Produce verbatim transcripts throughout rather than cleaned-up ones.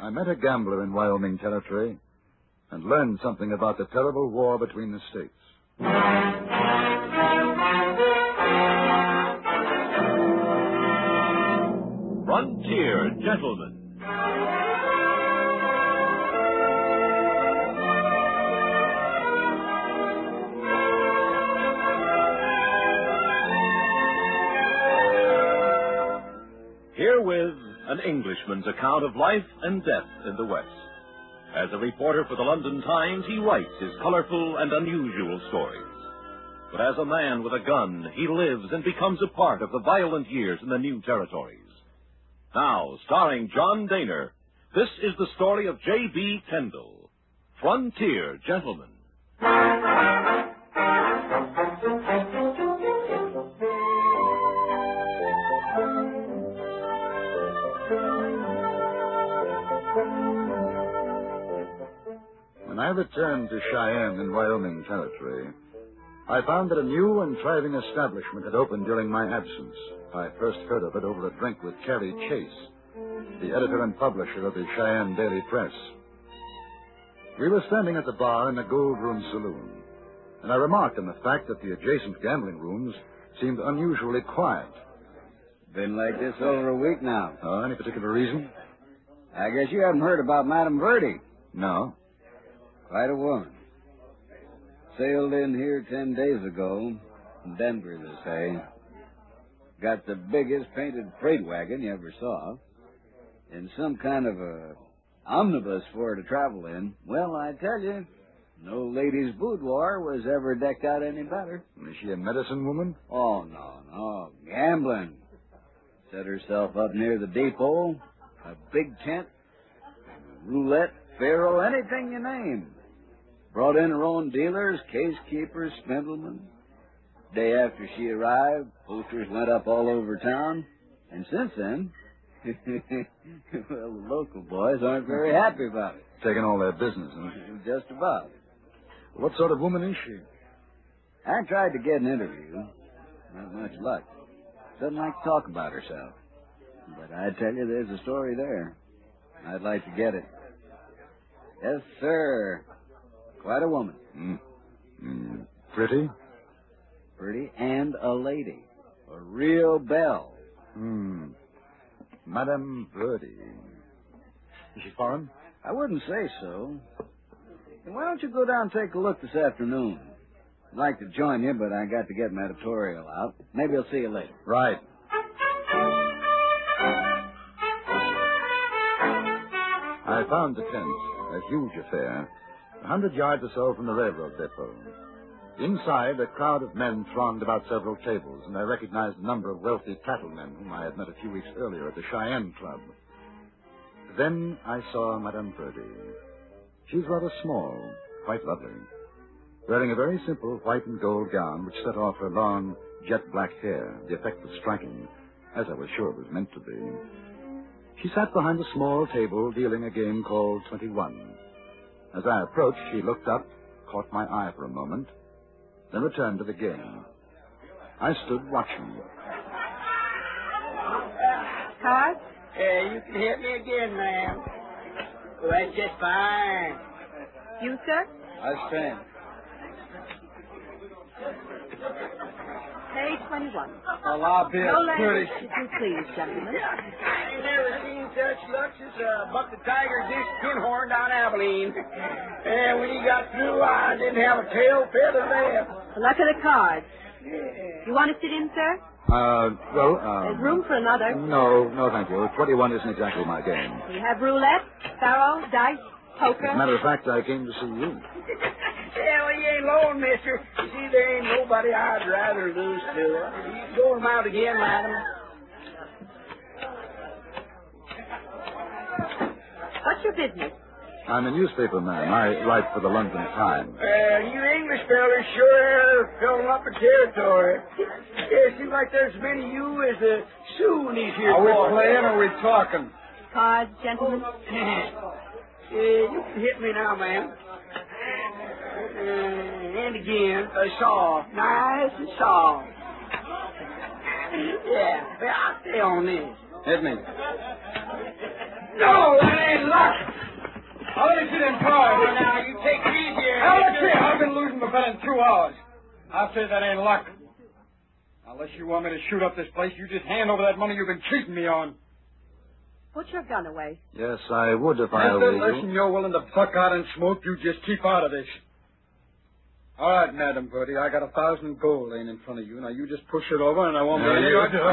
I met a gambler in Wyoming Territory and learned something about the terrible war between the states. Frontier Gentlemen. Herewith an Englishman's account of life and death in the West. As a reporter for the London Times, he writes his colorful and unusual stories. But as a man with a gun, he lives and becomes a part of the violent years in the new territories. Now, starring John Dehner, this is the story of J B. Kendall, Frontier Gentlemen. When I returned to Cheyenne in Wyoming Territory, I found that a new and thriving establishment had opened during my absence. I first heard of it over a drink with Carrie Chase, the editor and publisher of the Cheyenne Daily Press. We were standing at the bar in the Gold Room Saloon, and I remarked on the fact that the adjacent gambling rooms seemed unusually quiet. Been like this over a week now. Uh, any particular reason? I guess you haven't heard about Madame Verdi. No. Quite a woman. Sailed in here ten days ago. In Denver, they say. Got the biggest painted freight wagon you ever saw. And some kind of a omnibus for her to travel in. Well, I tell you, no lady's boudoir was ever decked out any better. Is she a medicine woman? Oh, no, no. Gambling. Set herself up near the depot. A big tent. Roulette, faro, anything you name. Brought in her own dealers, case keepers, spindlemen. Day after she arrived, posters went up all over town. And since then, well, the local boys aren't very happy about it. Taking all their business, huh? Just about. What sort of woman is she? I tried to get an interview. Not much luck. Doesn't like to talk about herself. But I tell you, there's a story there. I'd like to get it. Yes, sir. Quite a woman. Mm. Mm. Pretty? Pretty and a lady. A real belle. Hmm. Madame Verdi. Is she foreign? I wouldn't say so. And why don't you go down and take a look this afternoon? I'd like to join you, but I got to get my editorial out. Maybe I'll see you later. Right. I found the tent, a huge affair, a hundred yards or so from the railroad depot. Inside, a crowd of men thronged about several tables, and I recognized a number of wealthy cattlemen whom I had met a few weeks earlier at the Cheyenne Club. Then I saw Madame Verdi. She was rather small, quite lovely, wearing a very simple white and gold gown which set off her long, jet-black hair. The effect was striking, as I was sure it was meant to be. She sat behind a small table dealing a game called twenty-one. As I approached, she looked up, caught my eye for a moment, then returned to the game. I stood watching. Cards? Yeah, you can hit me again, ma'am. Oh, that's just fine. You, sir? I stand. Page twenty-one. Well, I'll be No a language, pretty... if you please, gentlemen. I ain't never seen such luck since uh, Buck the Tiger dished Pinhorn down Abilene. And when he got through, I didn't have a tail feather left. The luck of the cards. Yeah. You want to sit in, sir? Uh, well, uh... There's room for another. No, no, thank you. twenty-one isn't exactly my game. We have roulette, faro, dice, poker. As a matter of fact, I came to see you. Yeah, well, you ain't alone, mister. You see, there ain't nobody I'd rather lose to. You can go him out again, madam. What's your business? I'm a newspaper man. I write for the London Times. Uh, you English fellers sure are filling up the territory. Yeah, it seems like there's as many of you as the Sioux in these here Are we parts. playing or are we talking? Cards, gentlemen. Yeah, you can hit me now, ma'am. Uh, and again, a saw. Nice and soft. Yeah, well, I'll stay on this. Hit me. No, that ain't luck. I'll let you sit in car. Oh, now, you take it easy. Now, look here. I've been losing my bet in two hours. I'll say that ain't luck. Unless you want me to shoot up this place, you just hand over that money you've been cheating me on. Put your gun away. Yes, I would if I Mister, were you. listen, you're willing to buck out and smoke. You just keep out of this. All right, Madam Verdi, I got a thousand gold laying in front of you. Now, you just push it over, and I won't No, be any you good.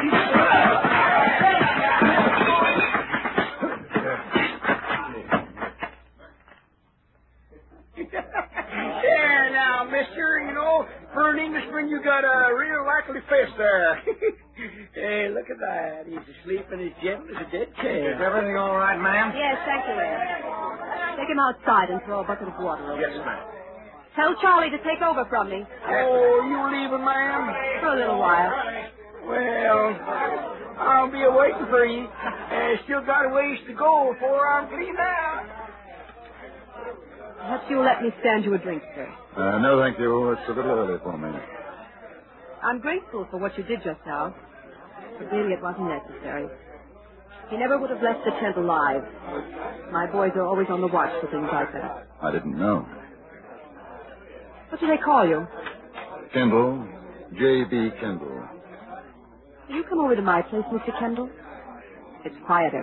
There now, mister, you know, for an Englishman, you got a real likely face there. Hey, look at that. He's asleep and as gentle as a dead cat. Is everything all right, ma'am? Yes, thank you, Ed. Take him outside and throw a bucket of water over Yes, him. ma'am. Tell Charlie to take over from me Oh, you leaving, ma'am? for a little while. Well, I'll be waiting for you. Uh, still got a ways to go before I'm cleaned out. Perhaps you'll let me stand you a drink, sir. Uh, no, thank you. It's a little early for me. I'm grateful for what you did just now, but really it wasn't necessary. He never would have left the tent alive. My boys are always on the watch for things like that. I didn't know. What do they call you? Kendall, J B. Kendall. Will you come over to my place, Mister Kendall? It's quieter.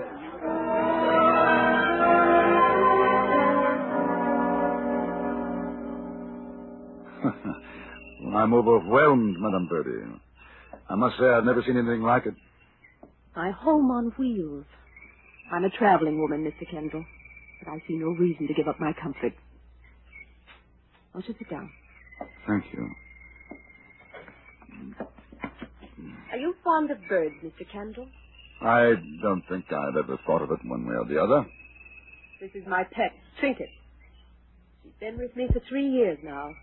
Well, I'm overwhelmed, Madame Birdie. I must say I've never seen anything like it. My home on wheels. I'm a traveling woman, Mister Kendall, but I see no reason to give up my comfort. Won't you sit down? Thank you. Are you fond of birds, Mister Kendall? I don't think I've ever thought of it one way or the other. This is my pet, Trinket. She's been with me for three years now.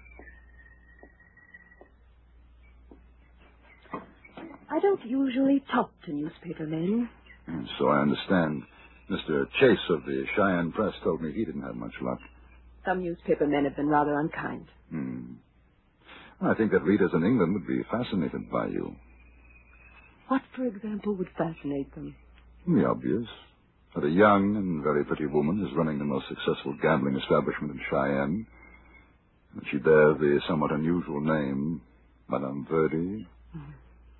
I don't usually talk to newspaper men. And so I understand. Mister Chase of the Cheyenne Press told me he didn't have much luck. Some newspaper men have been rather unkind. Hmm. I think that readers in England would be fascinated by you. What, for example, would fascinate them? The obvious. That a young and very pretty woman is running the most successful gambling establishment in Cheyenne. And she bears the somewhat unusual name, Madame Verdi. Mm.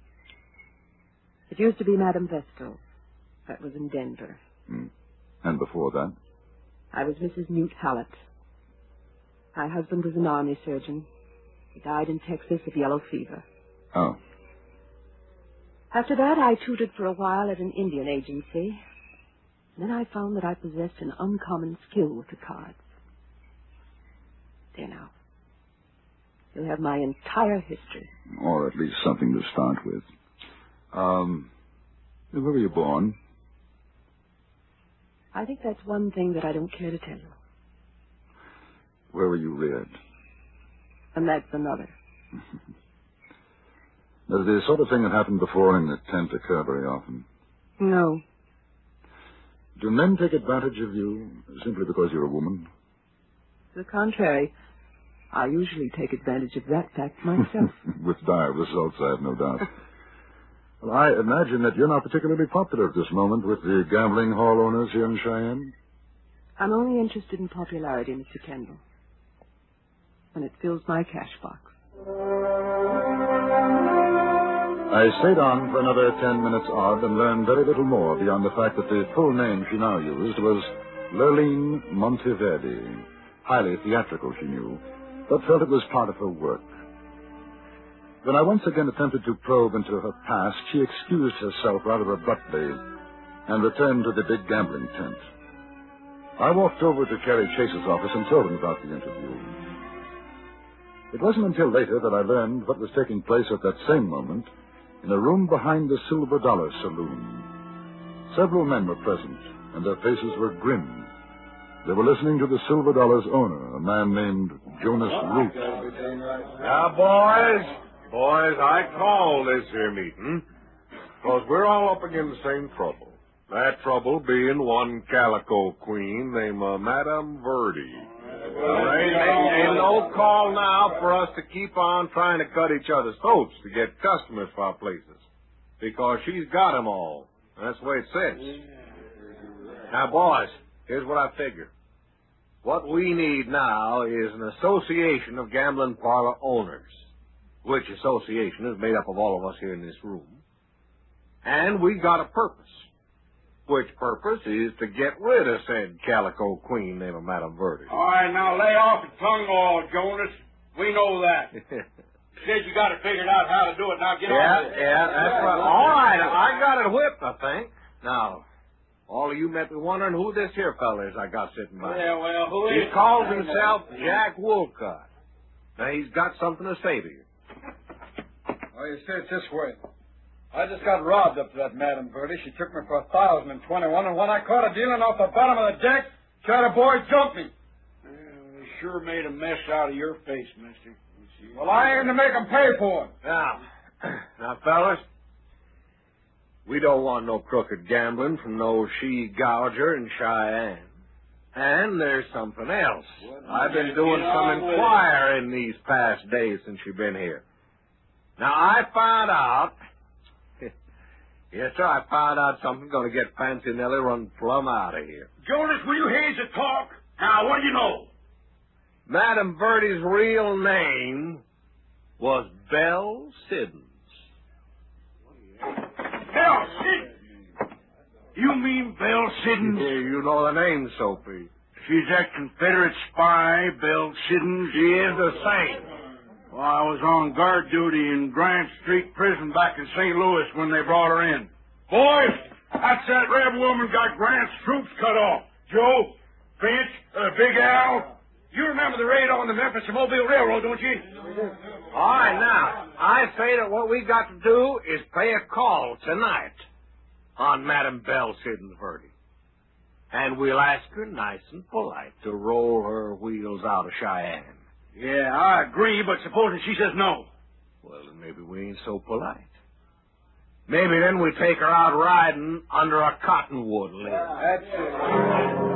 It used to be Madame Vestal. That was in Denver. Hmm. And before that? I was Missus Newt Hallett. My husband was an army surgeon. He died in Texas of yellow fever. Oh. After that, I tutored for a while at an Indian agency. And then I found that I possessed an uncommon skill with the cards. There now. You'll have my entire history. Or at least something to start with. Um, where were you born? I think that's one thing that I don't care to tell you. Where were you reared? And that's another. Does the sort of thing that happened before in the tent occur very often? No. Do men take advantage of you simply because you're a woman? To the contrary, I usually take advantage of that fact myself. With dire results, I have no doubt. Well, I imagine that you're not particularly popular at this moment with the gambling hall owners here in Cheyenne. I'm only interested in popularity, Mister Kendall. When it fills my cash box. I stayed on for another ten minutes odd and learned very little more beyond the fact that the full name she now used was Lurline Monteverdi. Highly theatrical, she knew, but felt it was part of her work. When I once again attempted to probe into her past, she excused herself rather abruptly and returned to the big gambling tent. I walked over to Carrie Chase's office and told him about the interview. It wasn't until later that I learned what was taking place at that same moment in a room behind the Silver Dollar Saloon. Several men were present, and their faces were grim. They were listening to the Silver Dollar's owner, a man named Jonas Root. Now, boys, boys, I call this here meeting because we're all up against the same trouble. That trouble being one calico queen named uh, Madame Verdi. Well, ain't, ain't, ain't no call now for us to keep on trying to cut each other's throats to get customers for our places. Because she's got 'em all. That's the way it says. Now, boys, here's what I figure. What we need now is an association of gambling parlor owners, which association is made up of all of us here in this room. And we got a purpose, which purpose is to get rid of said calico queen named Madame Verdi. All right, now lay off the tongue all, Jonas. We know that. Said you got it figured out how to do it. Now get yeah, on with it. Yeah, that's right. All right, I got it whipped, I think. Now, all of you may be wondering who this here fella is I got sitting by. Yeah, well, who He is calls himself Jack Woolcott. Now, he's got something to say to you. Well, you see, it's this way. I just got robbed up to that Madame Verdi. She took me for a thousand and twenty-one, and when I caught her dealing off the bottom of the deck, Charter Boy jumped me. Well, they sure made a mess out of your face, mister. Well, I aim to make them pay for it. Now, now, fellas, we don't want no crooked gambling from no she-gouger in Cheyenne. And there's something else. I've been doing some inquiring these past days since you've been here. Now, I found out... yes, sir, I found out something going to get Fancy Nellie run plumb out of here. Jonas, will you haze the talk? Now, what do you know? Madame Verdi's real name was Belle Siddons. Belle Siddons? You mean Belle Siddons? Yeah, you know the name, Soapy. She's that Confederate spy, Belle Siddons? She is the same. Well, I was on guard duty in Grant Street Prison back in Saint Louis when they brought her in. Boys, that's that red woman got Grant's troops cut off. Joe, Finch, uh, Big Al. You remember the raid on the Memphis and Mobile Railroad, don't you? All right, now, I say that what we got to do is pay a call tonight on Madame Belle Siddons Verdi. And we'll ask her nice and polite to roll her wheels out of Cheyenne. Yeah, I agree, but supposing she says no? Well, then maybe we ain't so polite. Maybe then we take her out riding under a cottonwood limb. That's it.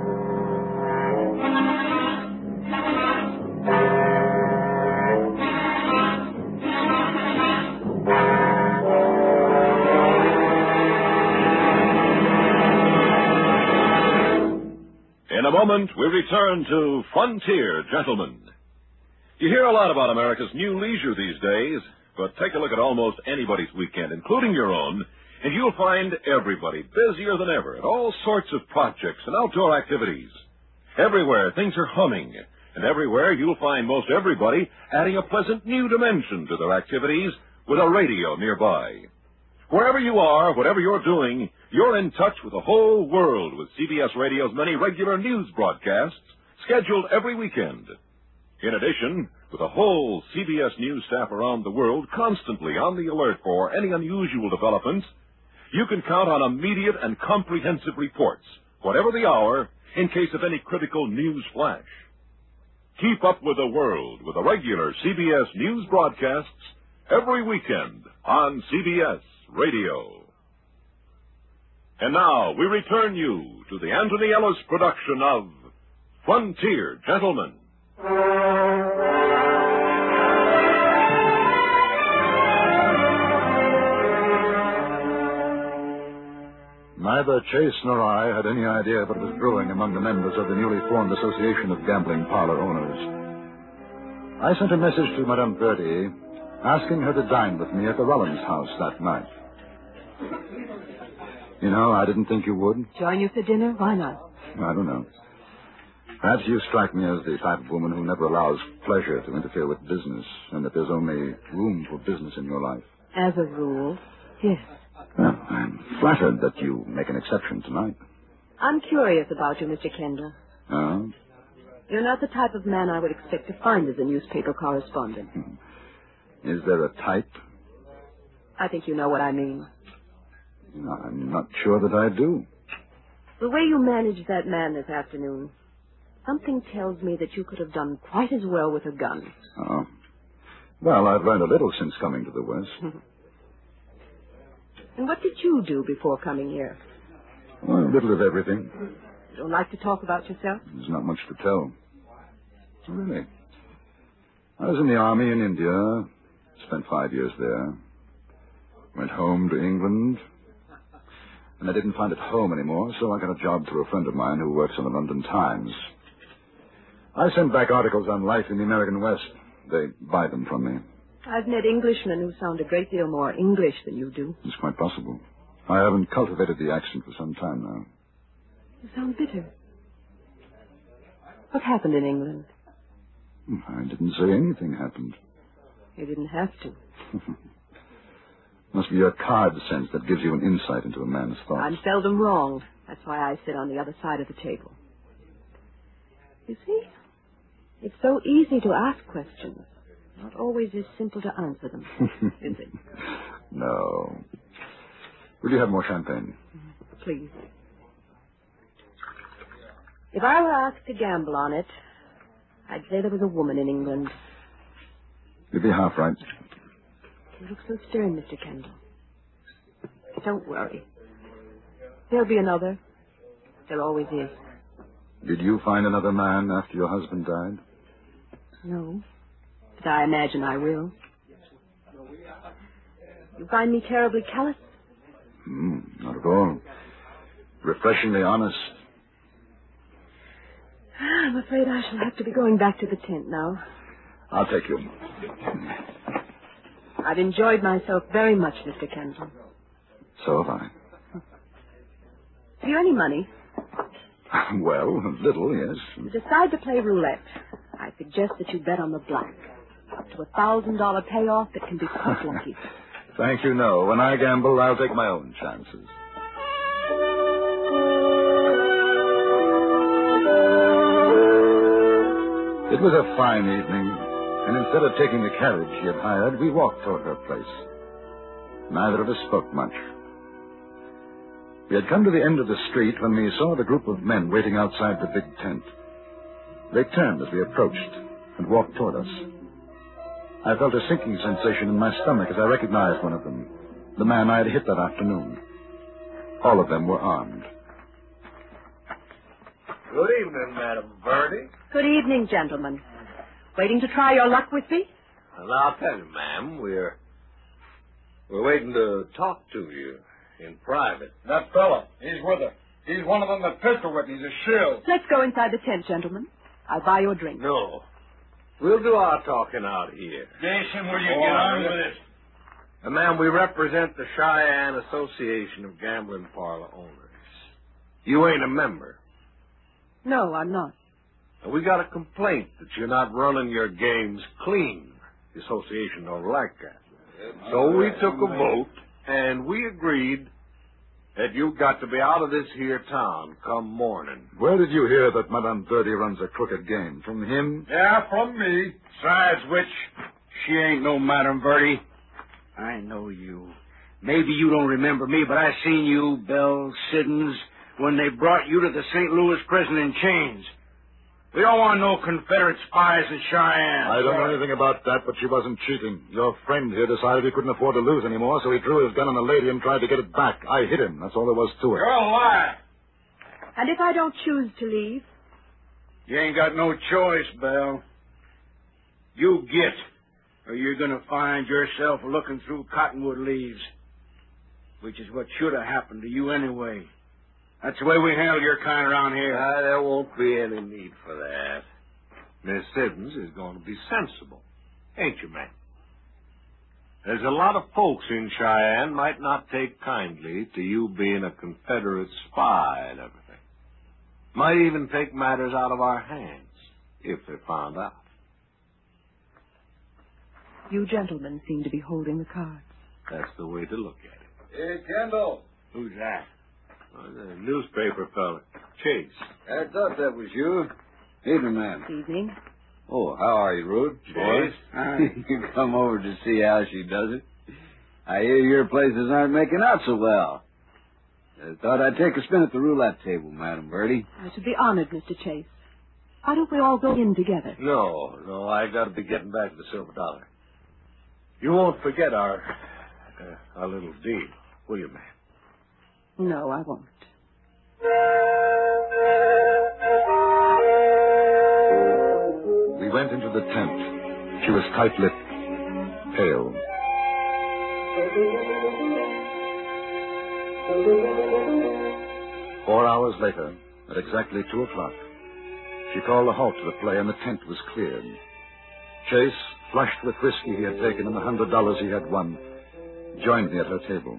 In a moment, we return to Frontier Gentlemen. You hear a lot about America's new leisure these days, but take a look at almost anybody's weekend, including your own, and you'll find everybody busier than ever at all sorts of projects and outdoor activities. Everywhere, things are humming, and everywhere you'll find most everybody adding a pleasant new dimension to their activities with a radio nearby. Wherever you are, whatever you're doing, you're in touch with the whole world with C B S Radio's many regular news broadcasts scheduled every weekend. In addition, with a whole C B S News staff around the world constantly on the alert for any unusual developments, you can count on immediate and comprehensive reports, whatever the hour, in case of any critical news flash. Keep up with the world with the regular C B S News broadcasts every weekend on C B S Radio. And now we return you to the Anthony Ellis production of Frontier Gentlemen. Neither Chase nor I had any idea what was brewing among the members of the newly formed Association of Gambling Parlor Owners. I sent a message to Madame Verdi asking her to dine with me at the Rollins house that night. You know, I didn't think you would. Join you for dinner? Why not? I don't know. Perhaps you strike me as the type of woman who never allows pleasure to interfere with business, and that there's only room for business in your life. As a rule, yes. Well, I'm flattered that you make an exception tonight. I'm curious about you, Mister Kendall. Oh? You're not the type of man I would expect to find as a newspaper correspondent. Is there a type? I think you know what I mean. I'm not sure that I do. The way you managed that man this afternoon, something tells me that you could have done quite as well with a gun. Oh. Well, I've learned a little since coming to the West. And what did you do before coming here? Well, a little of everything. You don't like to talk about yourself? There's not much to tell. Really. I was in the army in India, spent five years there. Went home to England. and I didn't find it home anymore, so I got a job through a friend of mine who works on the London Times. I send back articles on life in the American West. They buy them from me. I've met Englishmen who sound a great deal more English than you do. It's quite possible. I haven't cultivated the accent for some time now. You sound bitter. What happened in England? I didn't say anything happened. You didn't have to. Must be your card sense that gives you an insight into a man's thoughts. I'm seldom wrong. That's why I sit on the other side of the table. You see, it's so easy to ask questions. Not always as simple to answer them, is it? No. Will you have more champagne? Please. If I were asked to gamble on it, I'd say there was a woman in England. You'd be half right. You look so stern, Mister Kendall. Don't worry. There'll be another. There always is. Did you find another man after your husband died? No. But I imagine I will. You find me terribly callous? Hmm, not at all. Refreshingly honest. I'm afraid I shall have to be going back to the tent now. I'll take you. I've enjoyed myself very much, Mister Kendall. So have I. Have you any money? Well, a little, yes. You decide to play roulette. I suggest that you bet on the black. Up to a thousand dollar payoff that can be quite lucky. Thank you, no. When I gamble, I'll take my own chances. It was a fine evening, and instead of taking the carriage she had hired, we walked toward her place. Neither of us spoke much. We had come to the end of the street when we saw the group of men waiting outside the big tent. They turned as we approached and walked toward us. I felt a sinking sensation in my stomach as I recognized one of them, the man I had hit that afternoon. All of them were armed. Good evening, Madam Verdi. Good evening, gentlemen. Waiting to try your luck with me? Well, I'll tell you, ma'am, we're we're waiting to talk to you in private. That fella, he's with her. He's one of them that pistol whipped. He's a shill. Let's go inside the tent, gentlemen. I'll buy you a drink. No. We'll do our talking out here. Jason, will you Oh, get on yeah. with it? Uh, ma'am, we represent the Cheyenne Association of Gambling Parlor Owners. You ain't a member. No, I'm not. And we got a complaint that you're not running your games clean. The association don't like that. So we took a vote, and we agreed that you've got to be out of this here town come morning. Where did you hear that Madame Verdi runs a crooked game? From him? Yeah, from me. Besides which, she ain't no Madame Verdi. I know you. Maybe you don't remember me, but I seen you, Belle Siddons, when they brought you to the Saint Louis prison in chains. We don't want no Confederate spies in Cheyenne. I don't know anything about that, but she wasn't cheating. Your friend here decided he couldn't afford to lose anymore, so he drew his gun on the lady and tried to get it back. I hit him. That's all there was to it. You're a liar. And if I don't choose to leave? You ain't got no choice, Belle. You get, or you're going to find yourself looking through cottonwood leaves, which is what should have happened to you anyway. That's the way we handle your kind around here. Uh, there won't be any need for that. Miss Siddons is going to be sensible. Ain't you, ma'am? There's a lot of folks in Cheyenne might not take kindly to you being a Confederate spy and everything. Might even take matters out of our hands if they found out. You gentlemen seem to be holding the cards. That's the way to look at it. Hey, Kendall. Who's that? Well, the newspaper fella, Chase. I thought that was you. Evening, ma'am. Evening. Oh, how are you, Rude? Boys? You come over to see how she does it. I hear your places aren't making out so well. I thought I'd take a spin at the roulette table, Madam Verdi. I should be honored, Mister Chase. Why don't we all go in together? No, no, I got to be getting back to the Silver Dollar. You won't forget our, uh, our little deal, will you, ma'am? No, I won't. We went into the tent. She was tight-lipped, pale. Four hours later, at exactly two o'clock, she called a halt to the play, and the tent was cleared. Chase, flushed with whiskey he had taken and the hundred dollars he had won, joined me at her table.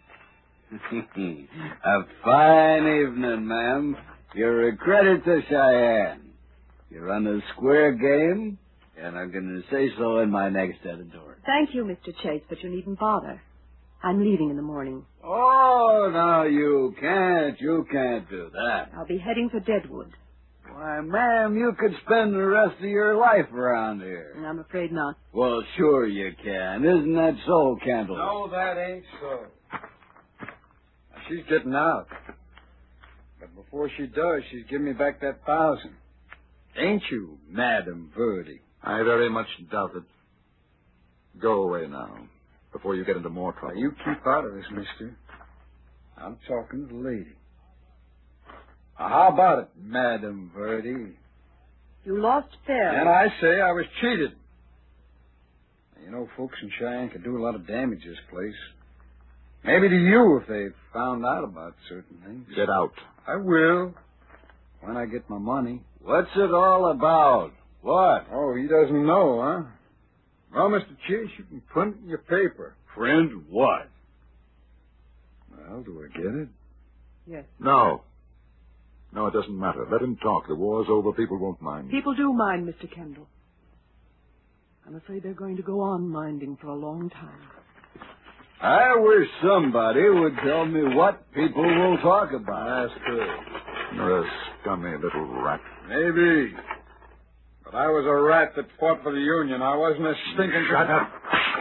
A fine evening, ma'am. You're a credit to Cheyenne. You run a square game, and I'm going to say so in my next editorial. Thank you, Mister Chase, but you needn't bother. I'm leaving in the morning. Oh, no, you can't. You can't do that. I'll be heading for Deadwood. Why, ma'am, you could spend the rest of your life around here. And I'm afraid not. Well, sure you can. Isn't that so, Kendall? No, that ain't so. Now, she's getting out. But before she does, she's giving me back that thousand. Ain't you, Madam Verdi? I very much doubt it. Go away now, before you get into more trouble. Now, you keep out of this, mister. I'm talking to the lady. Now, how about it, Madam Verdi? You lost fairly. And I say I was cheated. Now, you know, folks in Cheyenne could do a lot of damage to this place. Maybe to you if they found out about certain things. Get out. I will. When I get my money. What's it all about? What? Oh, he doesn't know, huh? Well, Mister Chase, you can print it in your paper. Print what? Well, do I get it? Yes. No. No, it doesn't matter. Let him talk. The war's over. People won't mind. People do mind, Mister Kendall. I'm afraid they're going to go on minding for a long time. I wish somebody would tell me what people will talk about. Ask her. You're a scummy little rat. Maybe. But I was a rat that fought for the Union. I wasn't a stinking... Shut up.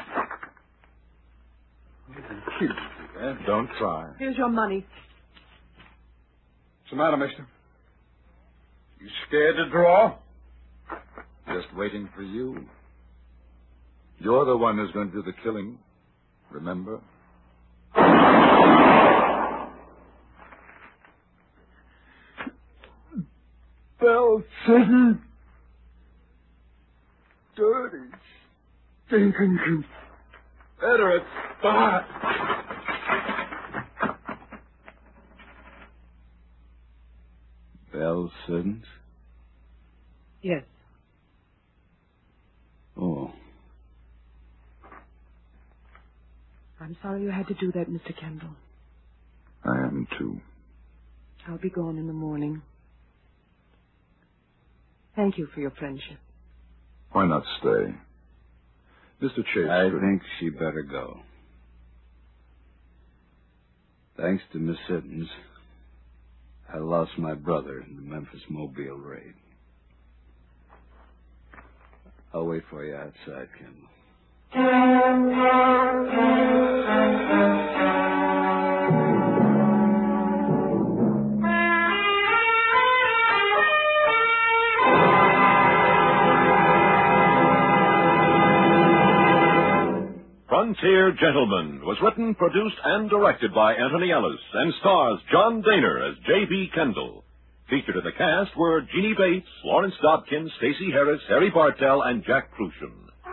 Cute, eh? Don't try. Here's your money. What's the matter, mister? You scared to draw? Just waiting for you. You're the one who's going to do the killing. Remember? Bell City. Dirty, stinking Confederate spot. Bell Siddons? Yes. Oh. I'm sorry you had to do that, Mister Kendall. I am, too. I'll be gone in the morning. Thank you for your friendship. Why not stay? Mister Chase... I think she better go. Thanks to Miss Siddons, I lost my brother in the Memphis-Mobile raid. I'll wait for you outside, Kendall. Frontier Gentlemen was written, produced, and directed by Anthony Ellis and stars John Daner as J B. Kendall. Featured in the cast were Jeannie Bates, Lawrence Dobkin, Stacey Harris, Harry Bartell, and Jack Crucian.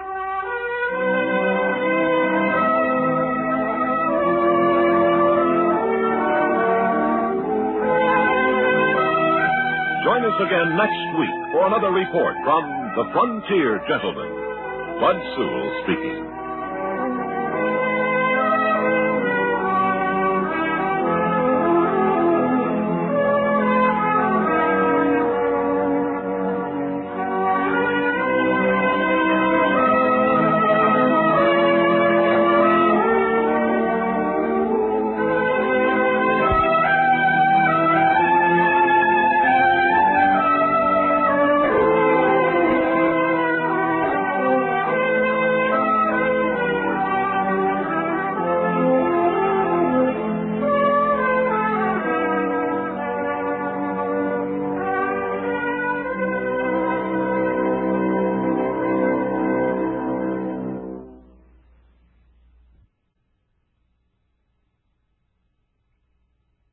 Join us again next week for another report from the Frontier Gentlemen. Bud Sewell speaking.